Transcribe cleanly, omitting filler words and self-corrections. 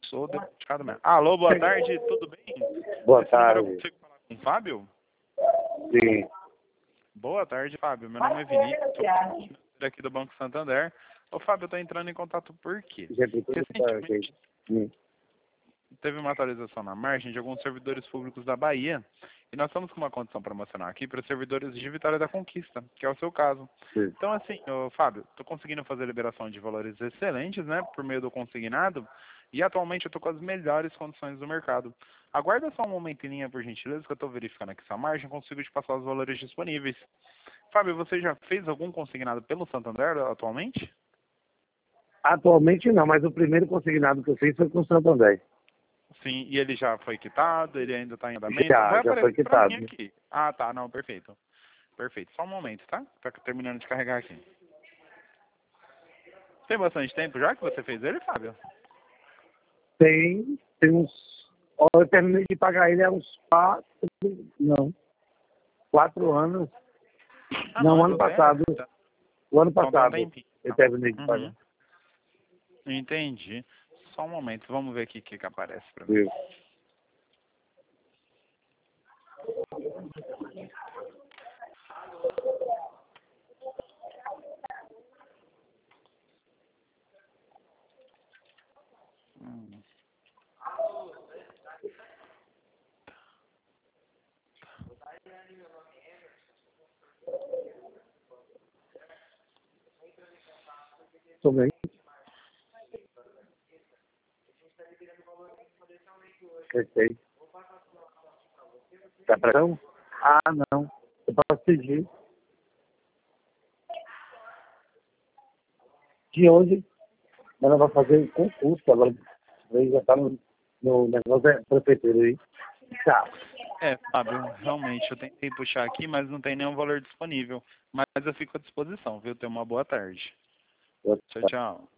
sou dedicado mesmo. Alô, boa tarde, tudo bem? Boa Esse número eu tarde. consigo falar com o Fábio? Sim. Boa tarde, Fábio. Meu nome é Vinícius, sou aqui do Banco Santander. Ô, Fábio, eu tô entrando em contato por quê? Recentemente teve uma atualização na margem de alguns servidores públicos da Bahia e nós estamos com uma condição promocional aqui para servidores de Vitória da Conquista, que é o seu caso. Sim. Então, assim, ô, Fábio, estou conseguindo fazer liberação de valores excelentes, né, por meio do consignado, e atualmente eu estou com as melhores condições do mercado. Aguarda só um momento em linha, por gentileza, que eu estou verificando aqui sua margem, consigo te passar os valores disponíveis. Fábio, você já fez algum consignado pelo Santander atualmente? Atualmente não, mas o primeiro consignado que eu fiz foi com o Santander. Sim, e ele já foi quitado? Ele ainda está em andamento? Já Vai foi aparecer para mim quitado. aqui. Ah, tá, não, perfeito. Perfeito, só um momento, tá? Tá terminando de carregar aqui. Tem bastante tempo já que você fez ele, Fábio? Tem uns... Ó, eu terminei de pagar ele há uns 4 anos. Ah, Não, não, ano então tem passado. tá. O ano Então tem um passado tempinho. eu Tá? terminei de pagar. Uhum. Entendi. Só um momento, vamos ver aqui o que aparece para mim. Viu? Hum. Tô bem. Perfeito. Tá pressão? Ah, não. Eu posso pedir. De hoje, ela vai fazer concurso agora. Ele já tá no negócio da prefeitura aí. Tá. Fábio, realmente, eu tentei puxar aqui, mas não tem nenhum valor disponível. Mas eu fico à disposição, viu? Tenha uma boa tarde. Tchau, tchau.